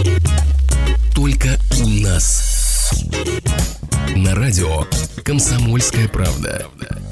Только у нас. На радио «Комсомольская правда».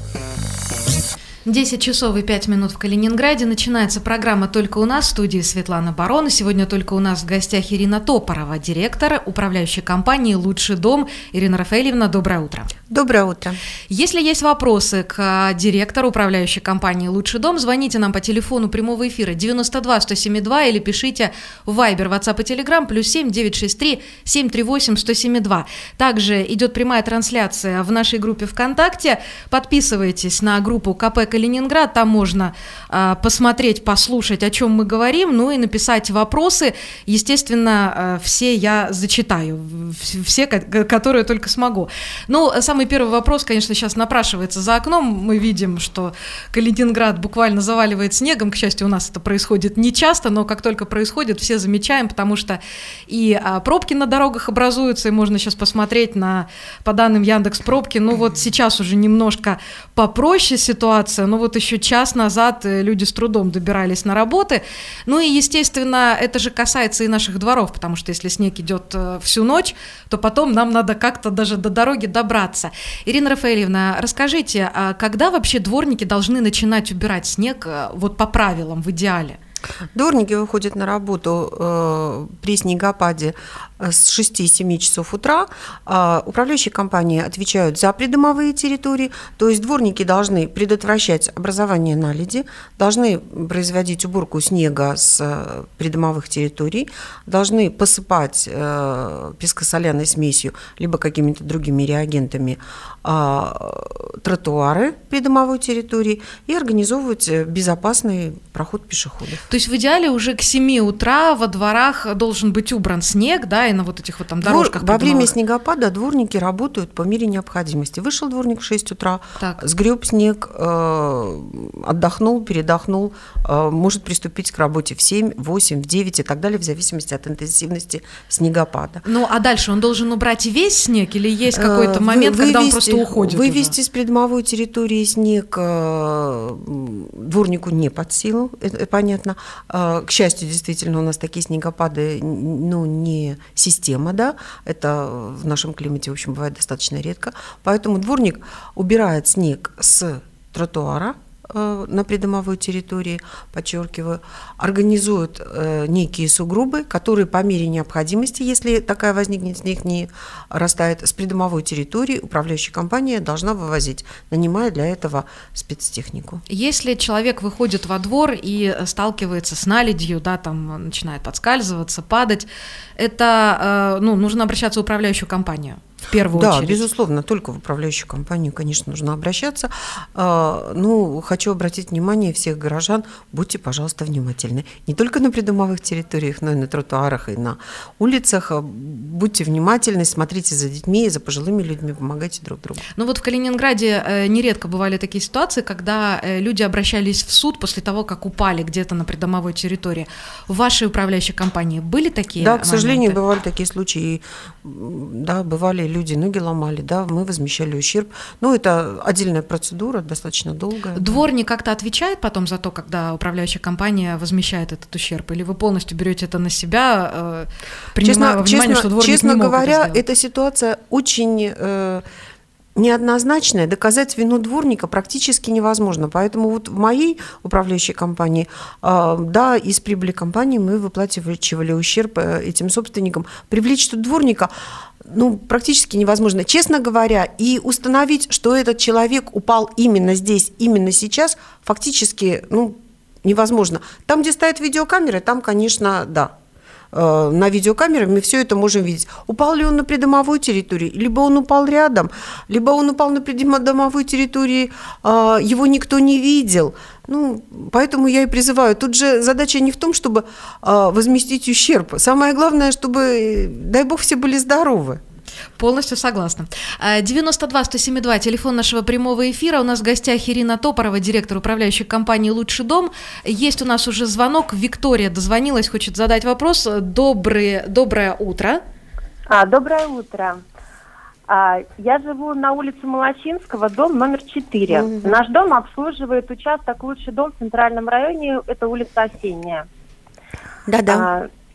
10 часов и 5 минут в Калининграде. Начинается программа «Только у нас», в студии Светлана Барон. И сегодня только у нас в гостях Ирина Топорова, директор управляющей компании «Лучший дом». Ирина Рафаэльевна, доброе утро. Доброе утро. Если есть вопросы к директору управляющей компании «Лучший дом», звоните нам по телефону прямого эфира 92-107-2 или пишите в Viber, WhatsApp и Telegram +7 963 738 107-2. Также идет прямая трансляция в нашей группе ВКонтакте. Подписывайтесь на группу КП Калининград, там можно посмотреть, послушать, о чем мы говорим, ну и написать вопросы. Естественно, все я зачитаю, все, которые только смогу. Ну, самый первый вопрос, конечно, сейчас напрашивается за окном. Мы видим, что Калининград буквально заваливает снегом. К счастью, у нас это происходит не часто, но как только происходит, все замечаем, потому что и пробки на дорогах образуются, и можно сейчас посмотреть по данным Яндекс.Пробки. Ну вот сейчас уже немножко попроще ситуация, но вот еще час назад люди с трудом добирались на работы. Ну и, естественно, это же касается и наших дворов, потому что если снег идет всю ночь, то потом нам надо как-то даже до дороги добраться. Ирина Рафаэльевна, расскажите, когда вообще дворники должны начинать убирать снег вот по правилам, в идеале? Дворники выходят на работу при снегопаде с 6-7 часов утра. Управляющие компании отвечают за придомовые территории, то есть дворники должны предотвращать образование наледи, должны производить уборку снега с придомовых территорий, должны посыпать песко-соляной смесью либо какими-то другими реагентами тротуары придомовой территории и организовывать безопасный проход пешеходов. То есть в идеале уже к 7 утра во дворах должен быть убран снег, да, и на вот этих вот там дорожках. Во время снегопада дворники работают по мере необходимости. Вышел дворник в 6 утра, сгреб снег, отдохнул, передохнул, может приступить к работе в 7, 8, в 9 и так далее, в зависимости от интенсивности снегопада. Ну, а дальше он должен убрать весь снег или есть какой-то момент, когда он просто уходит? Вывести с придомовой территории снег дворнику не под силу, это понятно. К счастью, действительно, у нас такие снегопады, не система, да, это в нашем климате, в общем, бывает достаточно редко. Поэтому дворник убирает снег с тротуара на придомовой территории, подчеркиваю, организуют некие сугробы, которые по мере необходимости, если такая возникнет, снег не растает, с придомовой территории управляющая компания должна вывозить, нанимая для этого спецтехнику. Если человек выходит во двор и сталкивается с наледью, да, там начинает подскальзываться, падать, это нужно обращаться в управляющую компанию. В первую очередь. Да, безусловно, только в управляющую компанию, конечно, нужно обращаться. Хочу обратить внимание всех горожан, будьте, пожалуйста, внимательны. Не только на придомовых территориях, но и на тротуарах, и на улицах. Будьте внимательны, смотрите за детьми и за пожилыми людьми, помогайте друг другу. Ну вот в Калининграде нередко бывали такие ситуации, когда люди обращались в суд после того, как упали где-то на придомовой территории. В вашей управляющей компании были такие моменты? Да, к сожалению, бывали такие случаи. Да, бывали люди ноги ломали, да, мы возмещали ущерб. Это отдельная процедура, достаточно долгая. Дворник как-то отвечает потом за то, когда управляющая компания возмещает этот ущерб? Или вы полностью берете это на себя, принимая во внимание, что дворник честно не мог говоря, это сделать? эта ситуация очень неоднозначная. Доказать вину дворника практически невозможно. Поэтому вот в моей управляющей компании, из прибыли компании мы выплачивали ущерб этим собственникам. Привлечь тут дворника практически невозможно. Честно говоря, и установить, что этот человек упал именно здесь, именно сейчас, фактически невозможно. Там, где стоят видеокамеры, там, конечно, да. На видеокамеры мы все это можем видеть. Упал ли он на придомовой территории, либо он упал рядом, либо он упал на придомовой территории, его никто не видел. Поэтому я и призываю. Тут же задача не в том, чтобы возместить ущерб. Самое главное, чтобы, дай бог, все были здоровы. Полностью согласна. 92-107-2, телефон нашего прямого эфира. У нас в гостях Ирина Топорова, директор управляющей компании «Лучший дом». Есть у нас уже звонок. Виктория дозвонилась, хочет задать вопрос. Доброе утро. Доброе утро. Я живу на улице Молочинского, дом номер 4. Наш дом обслуживает участок «Лучший дом» в центральном районе, это улица Осенняя. Да-да.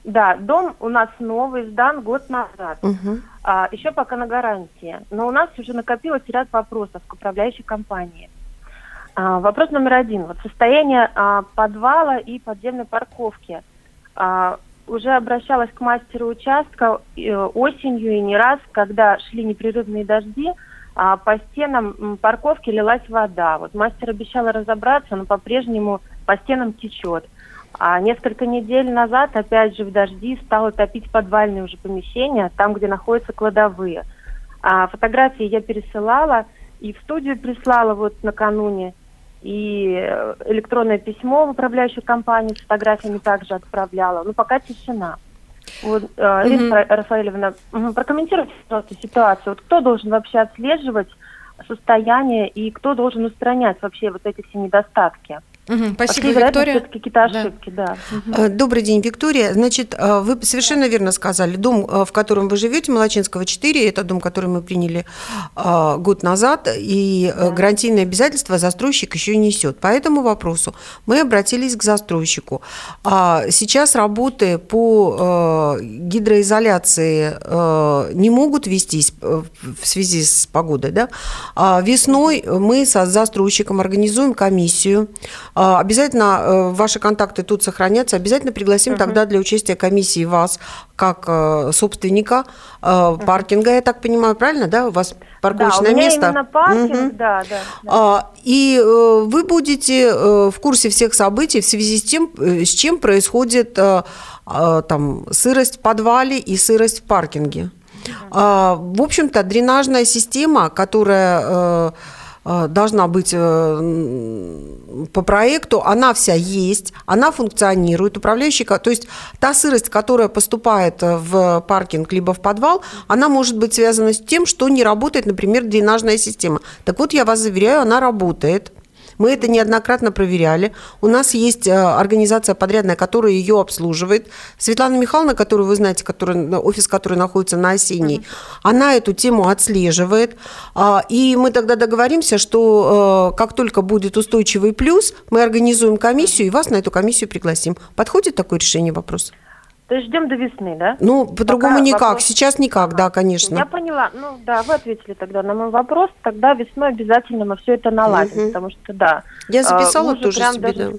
Да, дом у нас новый, сдан год назад. Еще пока на гарантии. Но у нас уже накопилось ряд вопросов к управляющей компании. Вопрос номер 1. Вот состояние подвала и подземной парковки. Уже обращалась к мастеру участка осенью и не раз, когда шли непрерывные дожди, по стенам парковки лилась вода. Вот мастер обещал разобраться, но по-прежнему по стенам течет. А несколько недель назад, опять же, в дожди стало топить подвальные уже помещения, там, где находятся кладовые. Фотографии я пересылала и в студию прислала вот накануне, и электронное письмо в управляющую компанию с фотографиями также отправляла. Но пока тишина. Вот, Ирина Рафаэлевна, прокомментируйте, пожалуйста, ситуацию. Вот кто должен вообще отслеживать состояние и кто должен устранять вообще вот эти все недостатки? Спасибо, Виктория. Какие-то ошибки, да. Добрый день, Виктория. Значит, вы совершенно верно сказали. Дом, в котором вы живете, Молочинского, 4, это дом, который мы приняли год назад, и гарантийные обязательства застройщик еще несет. По этому вопросу мы обратились к застройщику. Сейчас работы по гидроизоляции не могут вестись в связи с погодой. Да? Весной мы со застройщиком организуем комиссию. Обязательно ваши контакты тут сохранятся. Обязательно пригласим тогда для участия комиссии вас, как собственника паркинга, я так понимаю, правильно, да? У вас парковочное место. Да, у меня именно паркинг, да. И вы будете в курсе всех событий в связи с тем, с чем происходит там сырость в подвале и сырость в паркинге. В общем-то, дренажная система, которая должна быть по проекту, она вся есть, она функционирует, управляющий, то есть та сырость, которая поступает в паркинг либо в подвал, она может быть связана с тем, что не работает, например, дренажная система. Так вот, я вас заверяю, она работает. Мы это неоднократно проверяли. У нас есть организация подрядная, которая ее обслуживает. Светлана Михайловна, которую вы знаете, офис, который находится на Осенней, она эту тему отслеживает. И мы тогда договоримся, что как только будет устойчивый плюс, мы организуем комиссию и вас на эту комиссию пригласим. Подходит такое решение вопроса? То есть ждем до весны, да? Ну, по-другому никак. Вопрос... Сейчас никак, да, конечно. Я поняла. Ну, да, вы ответили тогда на мой вопрос. Тогда весной обязательно мы все это наладим, потому что, да. Я записала тоже прям себе, даже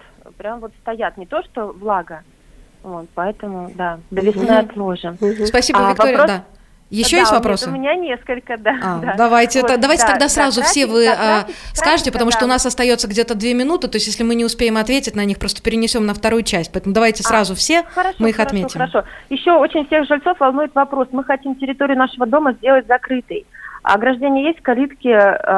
стоят. Не то, что влага. Вот, поэтому, да, до весны отложим. Спасибо, Виктория, вопрос... да. Еще есть вопросы? У меня несколько, да. Давайте тогда сразу все вы скажете, потому что у нас остается где-то 2 минуты, то есть если мы не успеем ответить на них, просто перенесем на вторую часть. Поэтому давайте сразу все, мы их отметим. Хорошо. Еще очень всех жильцов волнует вопрос. Мы хотим территорию нашего дома сделать закрытой. Ограждения есть, калитки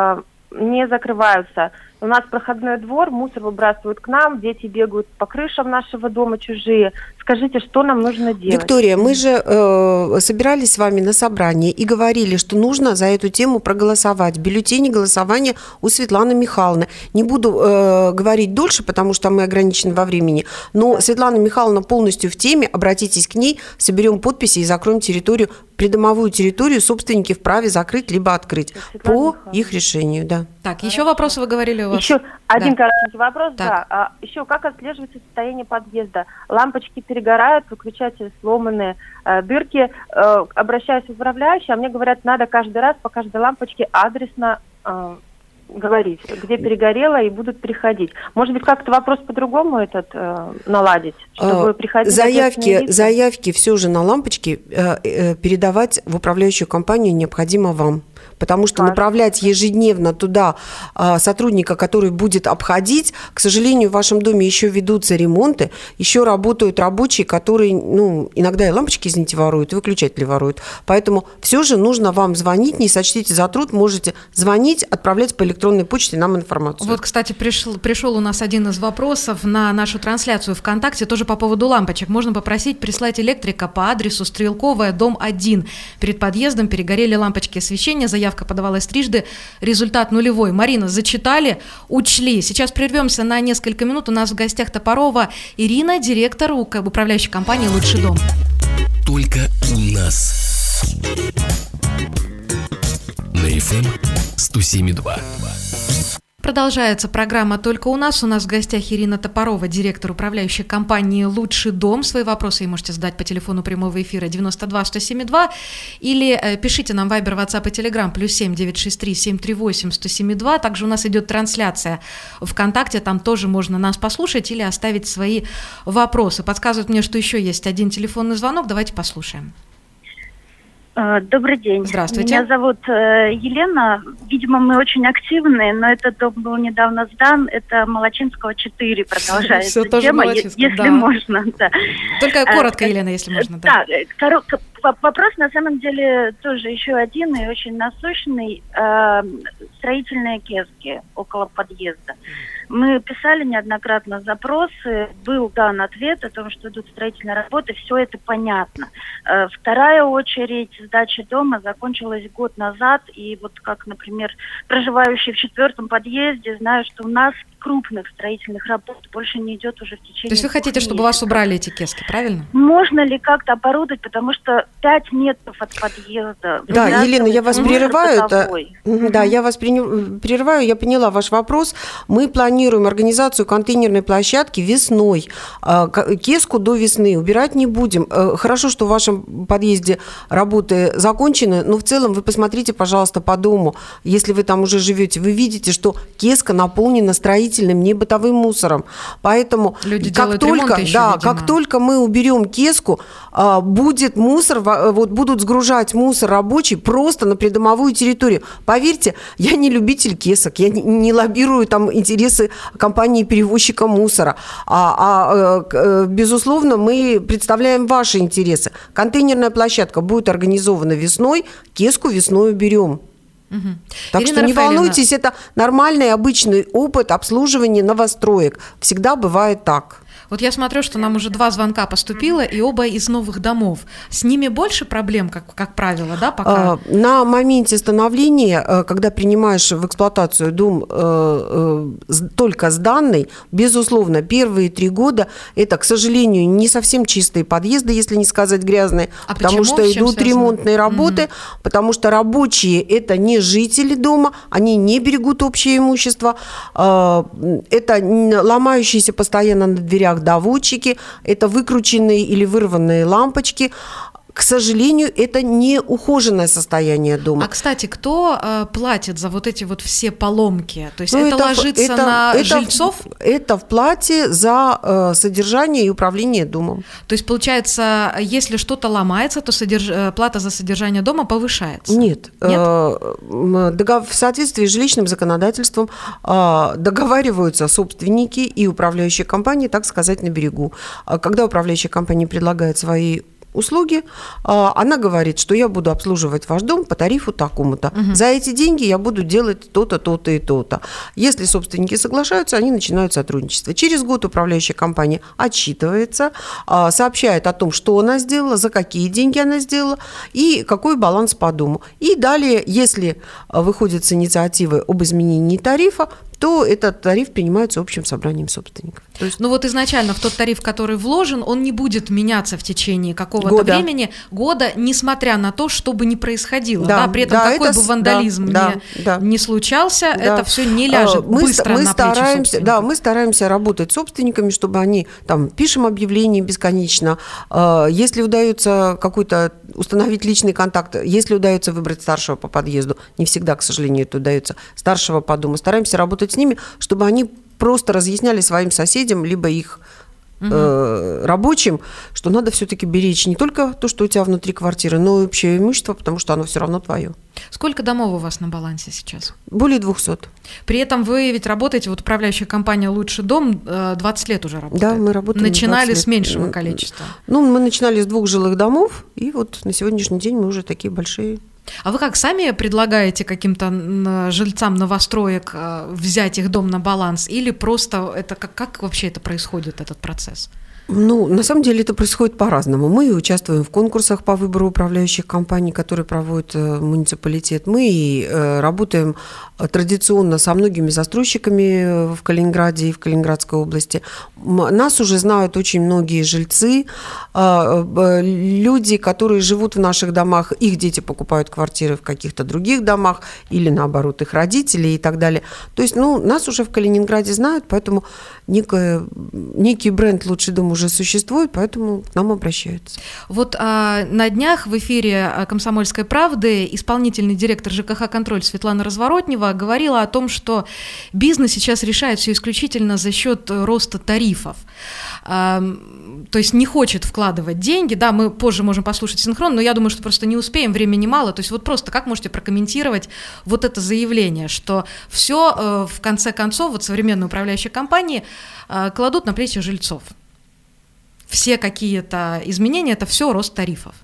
не закрываются. У нас проходной двор, мусор выбрасывают к нам, дети бегают по крышам нашего дома чужие. Скажите, что нам нужно делать? Виктория, мы же собирались с вами на собрании и говорили, что нужно за эту тему проголосовать. Бюллетени голосования у Светланы Михайловны. Не буду говорить дольше, потому что мы ограничены во времени, но Светлана Михайловна полностью в теме, обратитесь к ней, соберем подписи и закроем территорию, придомовую территорию собственники вправе закрыть либо открыть по их решению, да. Так, еще вопросы вы говорили у вас? Еще один коротенький вопрос, да. Еще как отслеживается состояние подъезда? Лампочки перегорают, выключатели сломанные, дырки. Обращаюсь в управляющую, а мне говорят, надо каждый раз по каждой лампочке адресно говорить, где перегорело, и будут приходить. Может быть, как-то вопрос по-другому наладить, чтобы приходить? Заявки все же на лампочки передавать в управляющую компанию необходимо вам. Потому что направлять ежедневно туда сотрудника, который будет обходить, к сожалению, в вашем доме еще ведутся ремонты, еще работают рабочие, которые, иногда и лампочки, извините, воруют, и выключатели воруют. Поэтому все же нужно вам звонить, не сочтите за труд, можете звонить, отправлять по электронной почте нам информацию. Вот, кстати, пришел у нас один из вопросов на нашу трансляцию ВКонтакте, тоже по поводу лампочек. Можно попросить прислать электрика по адресу Стрелковая, дом 1. Перед подъездом перегорели лампочки освещения, заявка подавалась трижды, результат нулевой. Марина, зачитали, учли. Сейчас прервемся на несколько минут. У нас в гостях Топорова Ирина, директор управляющей компании «Лучший дом». Только у нас. На FM 107.2. Продолжается программа «Только у нас». У нас в гостях Ирина Топорова, директор управляющей компании «Лучший дом». Свои вопросы вы можете задать по телефону прямого эфира 92 107 2 или пишите нам в Viber, WhatsApp и Telegram +7 963 738 107 2. Также у нас идет трансляция ВКонтакте, там тоже можно нас послушать или оставить свои вопросы. Подсказывают мне, что еще есть один телефонный звонок. Давайте послушаем. Добрый день. Здравствуйте. Меня зовут Елена. Видимо, мы очень активные, но этот дом был недавно сдан. Это Молочинского 4 продолжается тема, если можно. Да. Только коротко, Елена, если можно. Да, вопрос на самом деле тоже еще один и очень насущный. Строительные киоски около подъезда. Мы писали неоднократно запросы, был дан ответ о том, что идут строительные работы, все это понятно. Вторая очередь сдачи дома закончилась год назад, и вот как, например, проживающий в 4-м подъезде, знаю, что у нас крупных строительных работ больше не идет уже в течение. То есть вы хотите, чтобы у вас убрали эти киоски, правильно? Можно ли как-то оборудовать, потому что 5 метров от подъезда. Да, Елена, я вас прерываю. Да, я вас прерываю, я поняла ваш вопрос. Мы планируем организацию контейнерной площадки весной. Киоску до весны убирать не будем. Хорошо, что в вашем подъезде работы закончены, но в целом вы посмотрите, пожалуйста, по дому. Если вы там уже живете, вы видите, что киоска наполнена строительным, не бытовым мусором. Поэтому люди как только, еще, как только мы уберем киоску, будет мусор, вот будут сгружать мусор рабочий просто на придомовую территорию. Поверьте, я не любитель киосок, я не лоббирую там интересы компании-перевозчика мусора. Безусловно, мы представляем ваши интересы. Контейнерная площадка будет организована весной, киоску весной уберем. Угу. Так Ирина что не Рафаэльевна, волнуйтесь, это нормальный, обычный опыт обслуживания новостроек. Всегда бывает так. Вот я смотрю, что нам уже 2 звонка поступило, и оба из новых домов. С ними больше проблем, как правило, да, пока? На моменте становления, когда принимаешь в эксплуатацию дом только сданный, безусловно, первые 3 года это, к сожалению, не совсем чистые подъезды, если не сказать грязные, потому что идут ремонтные работы, потому что рабочие это не жители дома, они не берегут общее имущество, это ломающиеся постоянно на дверях доводчики, это выкрученные или вырванные лампочки. К сожалению, это не ухоженное состояние дома. А, кстати, кто платит за вот эти вот все поломки? То есть это ложится на жильцов? Это в плате за содержание и управление домом. То есть, получается, если что-то ломается, то плата за содержание дома повышается? Нет. В соответствии с жилищным законодательством договариваются собственники и управляющие компании, так сказать, на берегу. Когда управляющая компания предлагает свои услуги, она говорит, что я буду обслуживать ваш дом по тарифу такому-то. Угу. За эти деньги я буду делать то-то, то-то и то-то. Если собственники соглашаются, они начинают сотрудничество. Через год управляющая компания отчитывается, сообщает о том, что она сделала, за какие деньги она сделала и какой баланс по дому. И далее, если выходит с инициативой об изменении тарифа, то этот тариф принимается общим собранием собственников. То есть, вот изначально в тот тариф, который вложен, он не будет меняться в течение какого-то времени, года, несмотря на то, что бы ни происходило. Да, при этом какой бы вандализм не случался, это все не ляжет быстро на плечи собственников. Да, мы стараемся работать с собственниками, чтобы они, там, пишем объявления бесконечно, если удается какой-то установить личный контакт, если удается выбрать старшего по подъезду, не всегда, к сожалению, это удается, старшего по дому, стараемся работать с ними, чтобы они просто разъясняли своим соседям, либо их рабочим, что надо все-таки беречь не только то, что у тебя внутри квартиры, но и общее имущество, потому что оно все равно твое. Сколько домов у вас на балансе сейчас? Более 200. При этом вы ведь работаете, вот управляющая компания «Лучший дом» 20 лет уже работает. Да, мы работаем. Начинали с меньшего количества. Мы начинали с 2 жилых домов, и вот на сегодняшний день мы уже такие большие. А вы как сами предлагаете каким-то жильцам новостроек взять их дом на баланс, или просто это как вообще это происходит, этот процесс? На самом деле это происходит по-разному. Мы участвуем в конкурсах по выбору управляющих компаний, которые проводит муниципалитет. Мы работаем традиционно со многими застройщиками в Калининграде и в Калининградской области. Нас уже знают очень многие жильцы, люди, которые живут в наших домах, их дети покупают квартиры в каких-то других домах или, наоборот, их родители и так далее. То есть, нас уже в Калининграде знают, поэтому некий бренд «Лучший дом» уже существует, поэтому к нам обращаются. Вот на днях в эфире «Комсомольской правды» исполнительный директор ЖКХ «Контроль» Светлана Разворотнева говорила о том, что бизнес сейчас решает все исключительно за счет роста тарифов. То есть не хочет вкладывать деньги. Да, мы позже можем послушать синхрон, но я думаю, что просто не успеем, времени мало. То есть вот просто как можете прокомментировать вот это заявление, что все в конце концов, вот современные управляющие компании кладут на плечи жильцов. Все какие-то изменения – это все рост тарифов.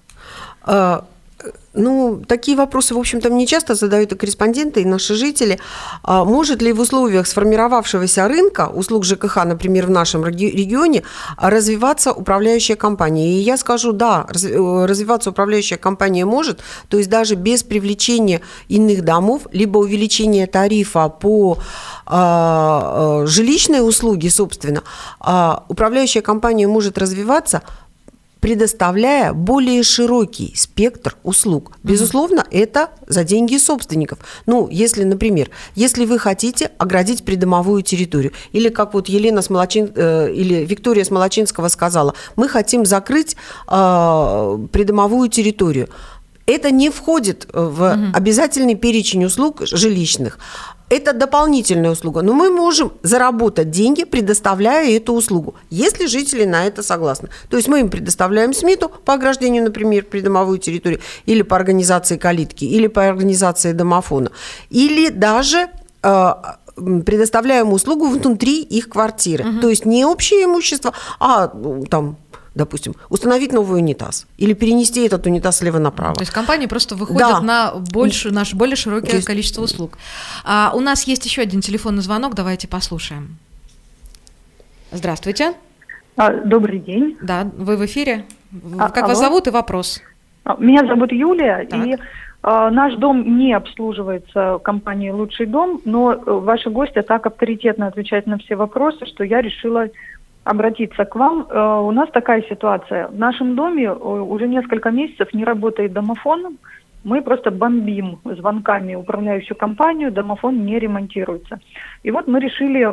Такие вопросы, в общем-то, мне часто задают и корреспонденты, и наши жители. Может ли в условиях сформировавшегося рынка услуг ЖКХ, например, в нашем регионе, развиваться управляющая компания? И я скажу, да, развиваться управляющая компания может, то есть даже без привлечения иных домов, либо увеличения тарифа по жилищной услуге, собственно, управляющая компания может развиваться, предоставляя более широкий спектр услуг. Безусловно, это за деньги собственников. Если, например, если вы хотите оградить придомовую территорию, или как вот или Виктория Смолочинского сказала, мы хотим закрыть придомовую территорию. Это не входит в обязательный перечень услуг жилищных. Это дополнительная услуга, но мы можем заработать деньги, предоставляя эту услугу, если жители на это согласны. То есть мы им предоставляем СМИТу по ограждению, например, придомовую территорию, или по организации калитки, или по организации домофона, или даже предоставляем услугу внутри их квартиры. То есть не общее имущество, а допустим, установить новый унитаз или перенести этот унитаз слева направо. То есть компании просто выходят на более широкое количество услуг. У нас есть еще один телефонный звонок, давайте послушаем. Здравствуйте. Добрый день. Да, вы в эфире. Как вас зовут и вопрос? Меня зовут Юлия, и наш дом не обслуживается компанией «Лучший дом», но ваши гости так авторитетно отвечают на все вопросы, что я решила обратиться к вам. У нас такая ситуация. В нашем доме уже несколько месяцев не работает домофон. Мы просто бомбим звонками управляющую компанию, домофон не ремонтируется. И вот мы решили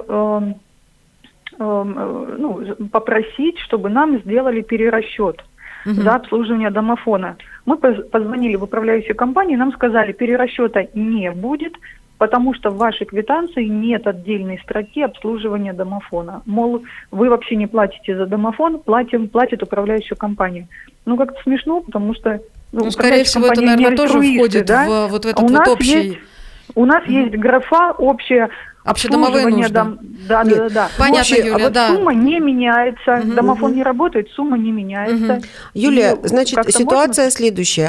попросить, чтобы нам сделали перерасчет за обслуживание домофона. Мы позвонили в управляющую компанию, нам сказали, перерасчета не будет, потому что в вашей квитанции нет отдельной строки обслуживания домофона. Мол, вы вообще не платите за домофон, платит управляющая компания. Как-то смешно, потому что... скорее всего, это, наверное, тоже входит в вот этот вот общий... У нас есть графа общая... Общедомовые нужды. Да. Понятно, Юлия, сумма не меняется, домофон не работает, сумма не меняется. Юлия, значит, ситуация следующая.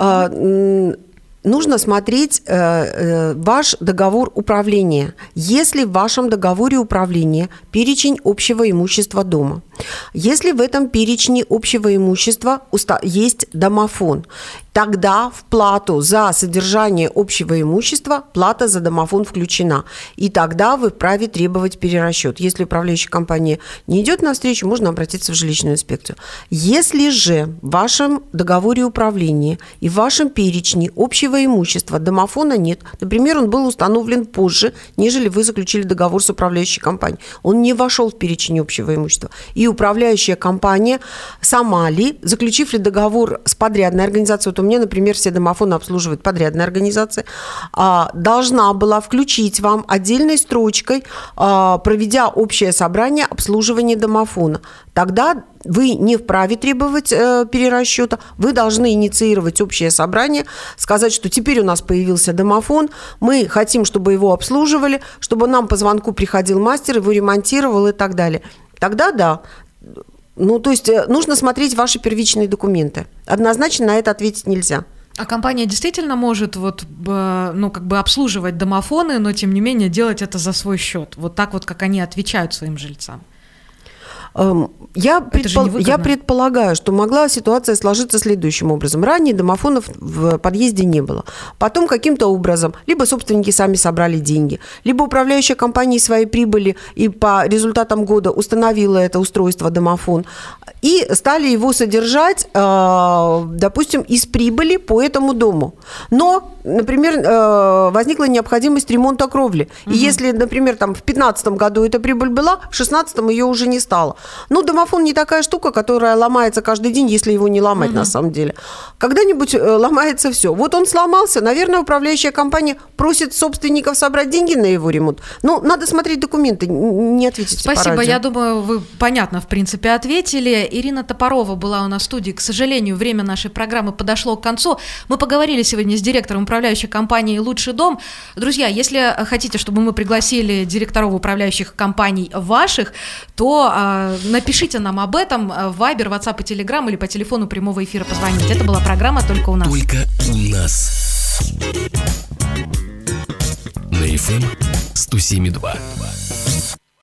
Нужно смотреть ваш договор управления. Если в вашем договоре управления перечень общего имущества дома, если в этом перечне общего имущества есть домофон, тогда в плату за содержание общего имущества плата за домофон включена. И тогда вы вправе требовать перерасчет. Если управляющая компания не идет навстречу, можно обратиться в жилищную инспекцию. Если же в вашем договоре управления и в вашем перечне общего имущества домофона нет, например, он был установлен позже, нежели вы заключили договор с управляющей компанией, он не вошел в перечень общего имущества, и управляющая компания сама ли, заключив ли договор с подрядной организацией, вот у меня, например, все домофоны обслуживает подрядная организация, должна была включить вам отдельной строчкой, проведя общее собрание обслуживания домофона. Тогда вы не вправе требовать перерасчета, вы должны инициировать общее собрание, сказать, что теперь у нас появился домофон, мы хотим, чтобы его обслуживали, чтобы нам по звонку приходил мастер, его ремонтировал и так далее. Тогда да. То есть нужно смотреть ваши первичные документы. Однозначно на это ответить нельзя. А компания действительно может обслуживать домофоны, но тем не менее делать это за свой счет? Вот так вот, как они отвечают своим жильцам? Я предполагаю, что могла ситуация сложиться следующим образом. Ранее домофонов в подъезде не было. Потом каким-то образом либо собственники сами собрали деньги, либо управляющая компания своей прибыли и по результатам года установила это устройство домофон и стали его содержать, допустим, из прибыли по этому дому. Но, например, возникла необходимость ремонта кровли. И если, например, там, в 2015 году эта прибыль была, в 2016 ее уже не стало. Ну, домофон не такая штука, которая ломается каждый день, если его не ломать на самом деле. Когда-нибудь ломается все. Вот он сломался, наверное, управляющая компания просит собственников собрать деньги на его ремонт. Ну, надо смотреть документы, не ответить. Спасибо, я думаю, вы понятно, в принципе, ответили. Ирина Топорова была у нас в студии. К сожалению, время нашей программы подошло к концу. Мы поговорили сегодня с директором управляющей компании «Лучший дом». Друзья, если хотите, чтобы мы пригласили директоров управляющих компаний ваших, то напишите нам об этом в Viber, WhatsApp и Telegram или по телефону прямого эфира позвоните. Это была программа «Только у нас». Только у нас. На FM 107.2.